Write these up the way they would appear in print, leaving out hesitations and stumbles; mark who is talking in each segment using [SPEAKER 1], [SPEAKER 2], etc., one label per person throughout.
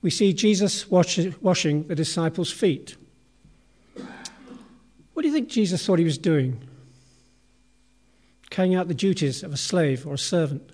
[SPEAKER 1] we see Jesus washing the disciples' feet. What do you think Jesus thought he was doing? Carrying out the duties of a slave or a servant?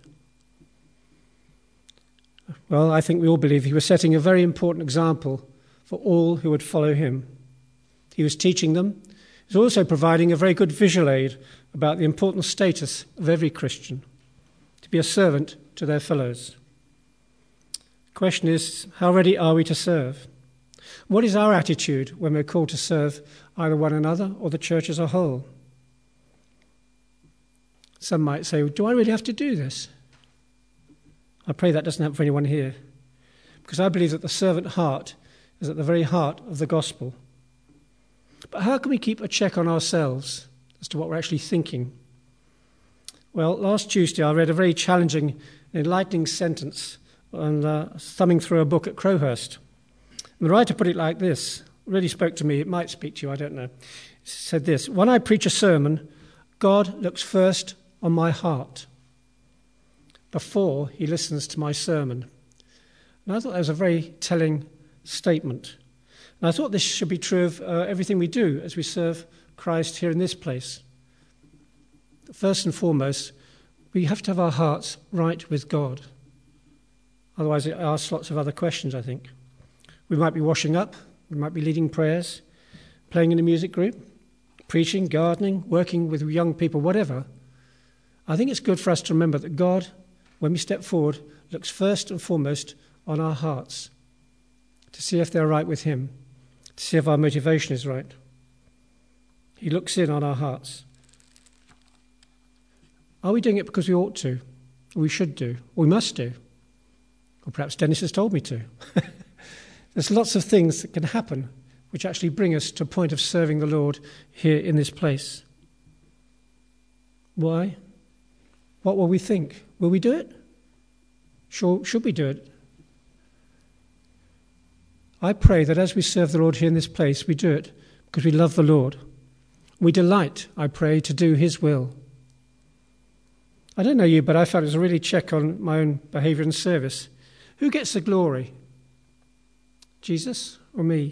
[SPEAKER 1] Well, I think we all believe he was setting a very important example for all who would follow him. He was teaching them. He was also providing a very good visual aid about the important status of every Christian, to be a servant to their fellows. The question is, how ready are we to serve? What is our attitude when we're called to serve either one another or the church as a whole? Some might say, do I really have to do this? I pray that doesn't happen for anyone here, because I believe that the servant heart is at the very heart of the gospel. But how can we keep a check on ourselves as to what we're actually thinking? Well, last Tuesday I read a very challenging and enlightening sentence on thumbing through a book at Crowhurst. And the writer put it like this. It really spoke to me. It might speak to you, I don't know. It said this: when I preach a sermon, God looks first on my heart before he listens to my sermon. And I thought that was a very telling statement. And I thought this should be true of everything we do as we serve Christ here in this place. First and foremost, we have to have our hearts right with God. Otherwise it asks lots of other questions, I think. We might be washing up, we might be leading prayers, playing in a music group, preaching, gardening, working with young people, whatever. I think it's good for us to remember that God, when we step forward, looks first and foremost on our hearts to see if they're right with him, to see if our motivation is right. He looks in on our hearts. Are we doing it because we ought to, or we should do, or we must do? Or perhaps Dennis has told me to. There's lots of things that can happen which actually bring us to a point of serving the Lord here in this place. Why? What will we think? Will we do it? Should we do it? I pray that as we serve the Lord here in this place, we do it because we love the Lord. We delight, I pray, to do his will. I don't know you, but I found it was a really check on my own behaviour and service. Who gets the glory? Jesus or me?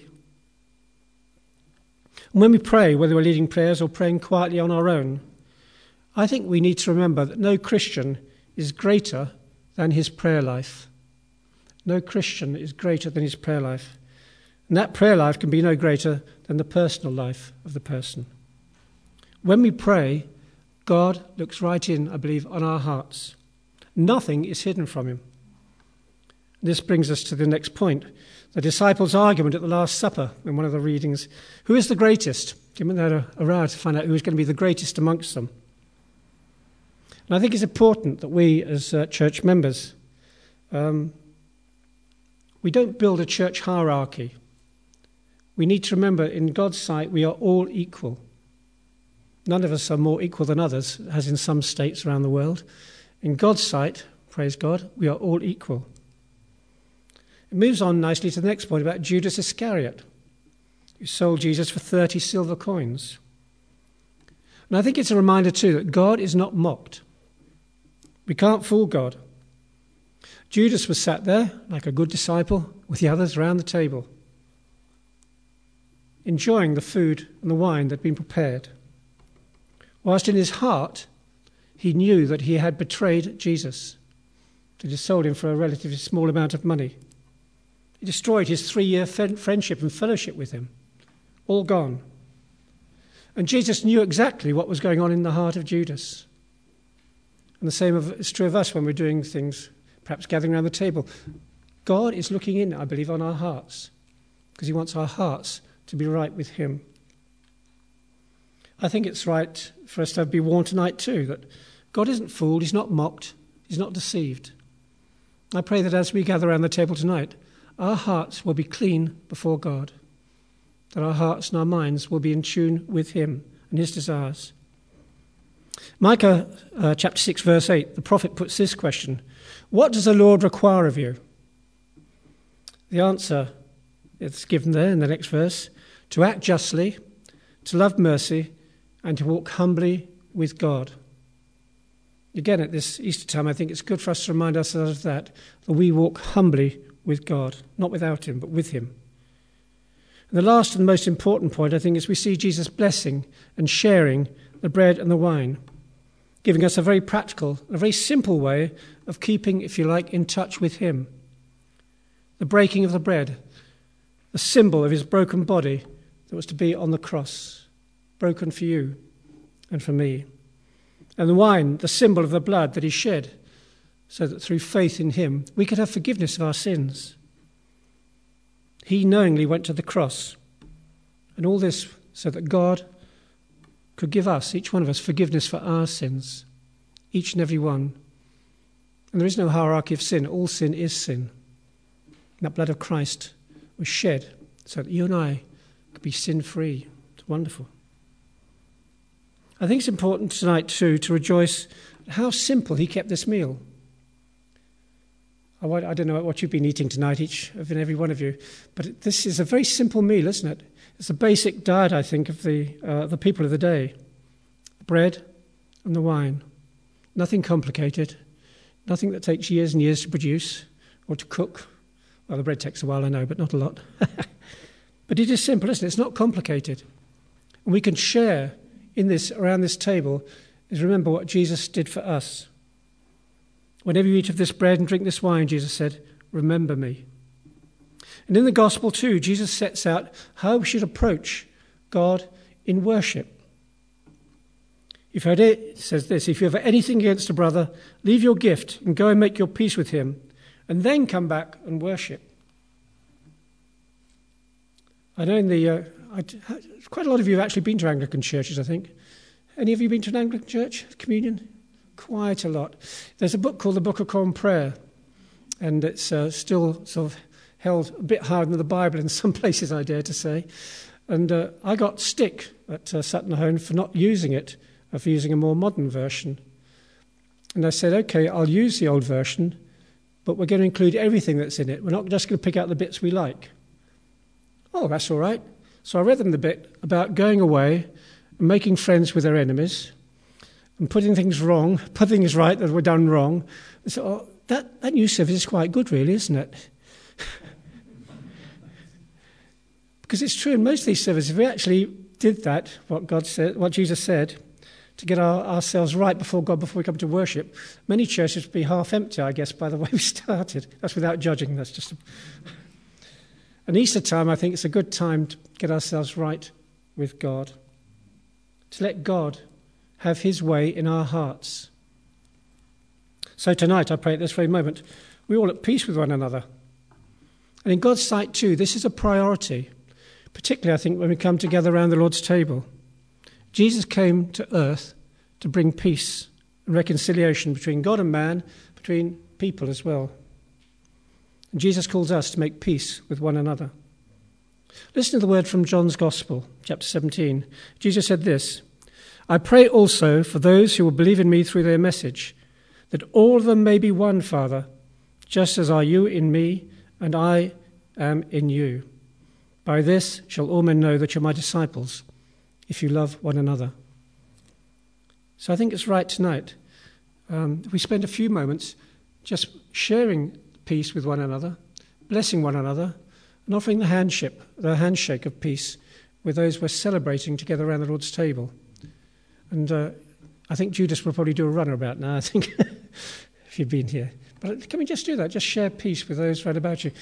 [SPEAKER 1] And when we pray, whether we're leading prayers or praying quietly on our own, I think we need to remember that no Christian is greater than his prayer life. No Christian is greater than his prayer life. And that prayer life can be no greater than the personal life of the person. When we pray, God looks right in, I believe, on our hearts. Nothing is hidden from him. This brings us to the next point. The disciples' argument at the Last Supper in one of the readings. Who is the greatest? Given they had a row to find out who was going to be the greatest amongst them. And I think it's important that we as church members, we don't build a church hierarchy. We need to remember in God's sight we are all equal. None of us are more equal than others, as in some states around the world. In God's sight, praise God, we are all equal. It moves on nicely to the next point about Judas Iscariot, who sold Jesus for 30 silver coins. And I think it's a reminder too that God is not mocked. We can't fool God. Judas was sat there like a good disciple with the others around the table, enjoying the food and the wine that had been prepared, whilst in his heart he knew that he had betrayed Jesus, that he sold him for a relatively small amount of money. He destroyed his 3-year friendship and fellowship with him, all gone. And Jesus knew exactly what was going on in the heart of Judas. And the same is true of us when we're doing things, perhaps gathering around the table. God is looking in, I believe, on our hearts, because he wants our hearts to be right with him. I think it's right for us to be warned tonight too, that God isn't fooled, he's not mocked, he's not deceived. I pray that as we gather around the table tonight, our hearts will be clean before God, that our hearts and our minds will be in tune with him and his desires. Micah chapter 6 verse 8, the prophet puts this question: what does the Lord require of you? The answer is given there in the next verse: to act justly, to love mercy, and to walk humbly with God. Again, at this Easter time, I think it's good for us to remind ourselves of that we walk humbly with God, not without him, but with him. And the last and most important point, I think, is we see Jesus blessing and sharing the bread and the wine, giving us a very practical, a very simple way of keeping, if you like, in touch with him. The breaking of the bread, the symbol of his broken body that was to be on the cross, broken for you and for me. And the wine, the symbol of the blood that he shed, so that through faith in him we could have forgiveness of our sins. He knowingly went to the cross, and all this so that God could give us, each one of us, forgiveness for our sins, each and every one. And there is no hierarchy of sin. All sin is sin. And that blood of Christ was shed so that you and I could be sin-free. It's wonderful. I think it's important tonight, too, to rejoice at how simple he kept this meal. I don't know what you've been eating tonight, each and every one of you, but this is a very simple meal, isn't it? It's the basic diet, I think, of the people of the day. The bread and the wine. Nothing complicated. Nothing that takes years and years to produce or to cook. Well, the bread takes a while, I know, but not a lot. But it is simple, isn't it? It's not complicated. And we can share in this, around this table, is remember what Jesus did for us. Whenever you eat of this bread and drink this wine, Jesus said, remember me. And in the gospel too, Jesus sets out how we should approach God in worship. It says this, if you have anything against a brother, leave your gift and go and make your peace with him, and then come back and worship. I know quite a lot of you have actually been to Anglican churches, I think. Any of you been to an Anglican church, communion? Quite a lot. There's a book called the Book of Common Prayer, and it's still sort of held a bit higher than the Bible in some places, I dare to say. And I got stick at Sutton Hone for not using it, for using a more modern version. And I said, okay, I'll use the old version, but we're going to include everything that's in it. We're not just going to pick out the bits we like. Oh, that's all right. So I read them the bit about going away and making friends with their enemies, and putting things right that were done wrong. And so that new service is quite good, really, isn't it? Because it's true in most of these services, if we actually did that, what God said, what Jesus said, to get ourselves right before God before we come to worship, many churches would be half empty, I guess, by the way we started. That's without judging. That's just. And Easter time, I think it's a good time to get ourselves right with God, to let God have his way in our hearts. So tonight, I pray at this very moment, we're all at peace with one another. And in God's sight too, this is a priority, particularly I think when we come together around the Lord's table. Jesus came to earth to bring peace and reconciliation between God and man, between people as well. And Jesus calls us to make peace with one another. Listen to the word from John's Gospel, chapter 17. Jesus said this, I pray also for those who will believe in me through their message, that all of them may be one, Father, just as are you in me and I am in you. By this shall all men know that you're my disciples, if you love one another. So I think it's right tonight. We spend a few moments just sharing peace with one another, blessing one another, and offering the handshake of peace with those we're celebrating together around the Lord's table. And I think Judas will probably do a runabout now, I think, if you've been here. But can we just do that? Just share peace with those right about you.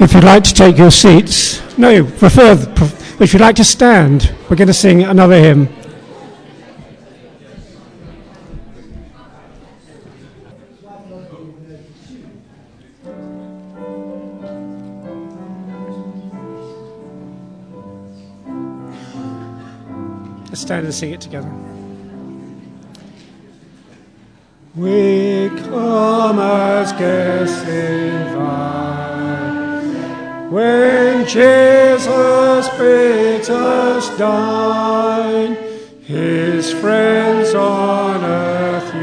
[SPEAKER 1] If you'd like to take your seats, if you'd like to stand, we're going to sing another hymn. Let's stand and sing it together. We come as guests invite, when Jesus bids us dine, his friends on earth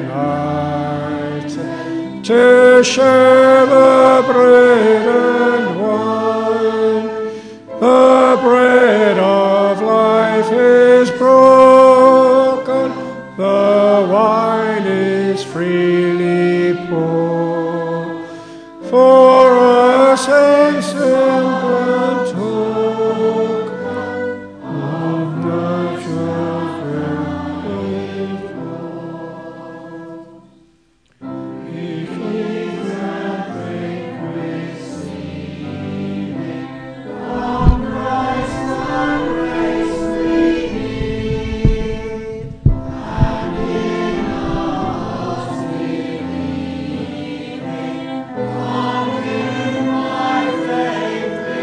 [SPEAKER 1] unite, to share the bread and wine. The bread of life is broken, the wine is freely poured, for us a simple token of nature's great flow. If we that break receiving from Christ the grace we need, and in us believing, from him by faith we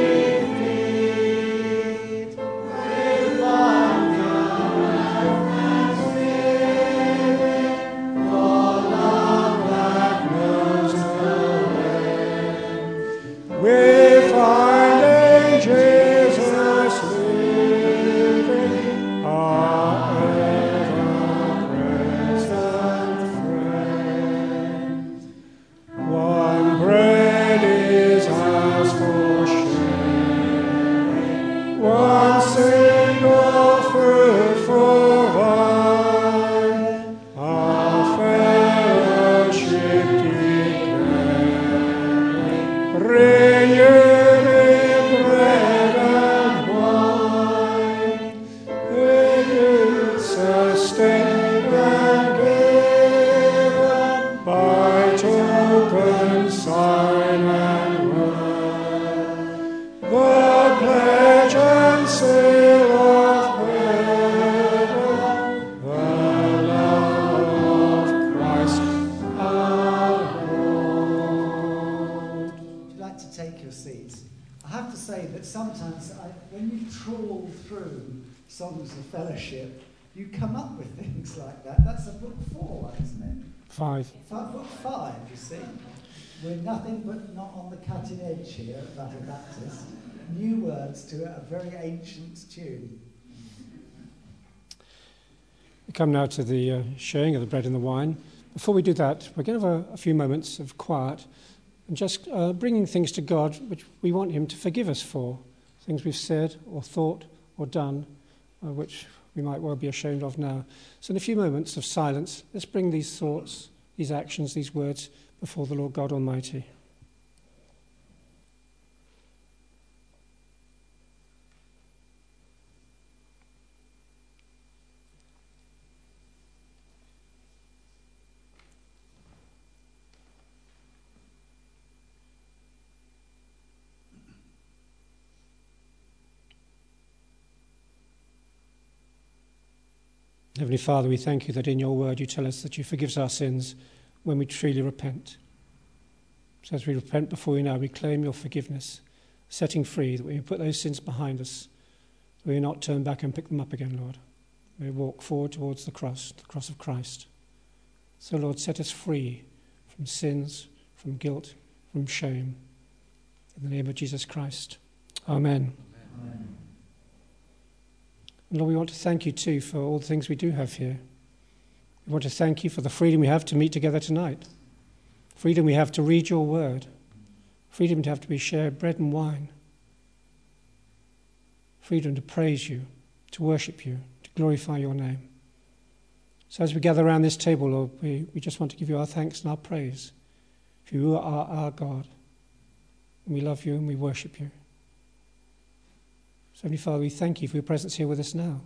[SPEAKER 1] feed, with wonder and thanksgiving, for love that knows no end. We find in Jesus living, our ever-present friend. One bread is ours for sharing, one single fruitful vine, our fellowship declaring, renewed in bread and wine, renewed, sustained and given by token, sign and word, the pledge and seal of heaven, the love of Christ our Lord.
[SPEAKER 2] Would you like to take your seats? I have to say that sometimes when you trawl through songs of fellowship, you come up with things like that. That's a book 4, isn't it?
[SPEAKER 1] 5.
[SPEAKER 2] Book 5, you see. We're nothing but not on the cutting edge here at Battle Baptist. New words to a very ancient tune.
[SPEAKER 1] We come now to the sharing of the bread and the wine. Before we do that, we're going to have a few moments of quiet and just bringing things to God which we want him to forgive us for, things we've said or thought or done, which we might well be ashamed of now. So in a few moments of silence, let's bring these thoughts, these actions, these words before the Lord God Almighty. Heavenly Father, we thank you that in your word you tell us that you forgive us our sins when we truly repent. So as we repent before you now, we claim your forgiveness, setting free, that we put those sins behind us, that we not turn back and pick them up again, Lord. We walk forward towards the cross of Christ. So, Lord, set us free from sins, from guilt, from shame. In the name of Jesus Christ. Amen. Amen. And Lord, we want to thank you too for all the things we do have here. We want to thank you for the freedom we have to meet together tonight. Freedom we have to read your word. Freedom to have to be shared bread and wine. Freedom to praise you, to worship you, to glorify your name. So as we gather around this table, Lord, we just want to give you our thanks and our praise. For you are our God. And we love you and we worship you. So, Heavenly Father, we thank you for your presence here with us now.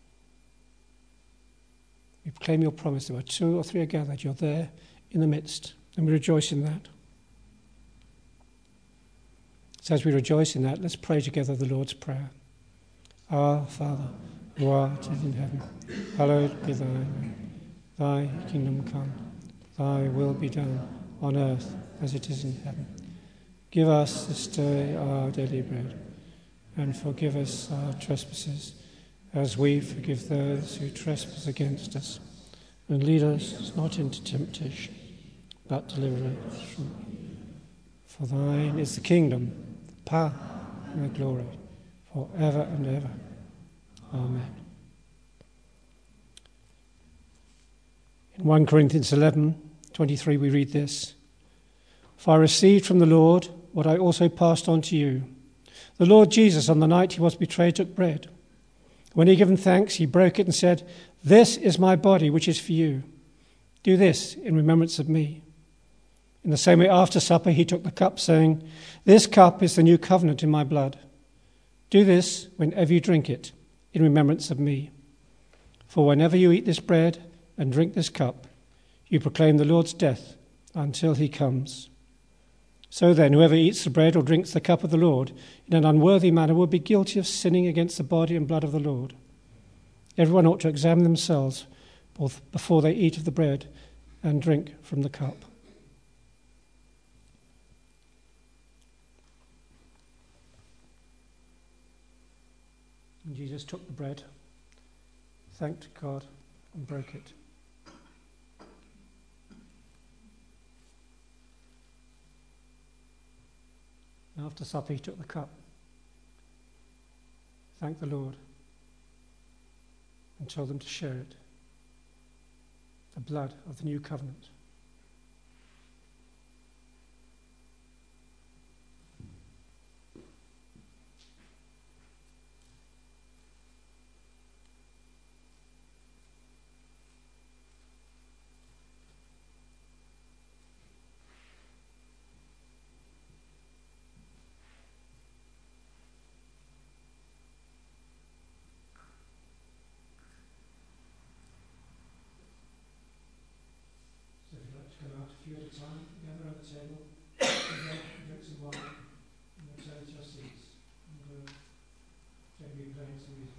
[SPEAKER 1] We proclaim your promise that where 2 or 3 are gathered, you're there in the midst, and we rejoice in that. So as we rejoice in that, let's pray together the Lord's Prayer. Our Father, who art in heaven, hallowed be thy name. Thy kingdom come, thy will be done on earth as it is in heaven. Give us this day our daily bread, and forgive us our trespasses, as we forgive those who trespass against us. And lead us not into temptation, but deliver us from evil. For thine is the kingdom, the power, and the glory, forever and ever. Amen. In 1 Corinthians 11:23 we read this: For I received from the Lord what I also passed on to you. The Lord Jesus, on the night he was betrayed, took bread. When he had given thanks, he broke it and said, This is my body, which is for you. Do this in remembrance of me. In the same way, after supper, he took the cup, saying, This cup is the new covenant in my blood. Do this whenever you drink it, in remembrance of me. For whenever you eat this bread and drink this cup, you proclaim the Lord's death until he comes. So then, whoever eats the bread or drinks the cup of the Lord in an unworthy manner will be guilty of sinning against the body and blood of the Lord. Everyone ought to examine themselves both before they eat of the bread and drink from the cup. And Jesus took the bread, thanked God, and broke it. And after supper, he took the cup, thanked the Lord, and told them to share it, the blood of the new covenant. A few at a time, together at the table, drink some wine, and return to your seats, and take me playing some music.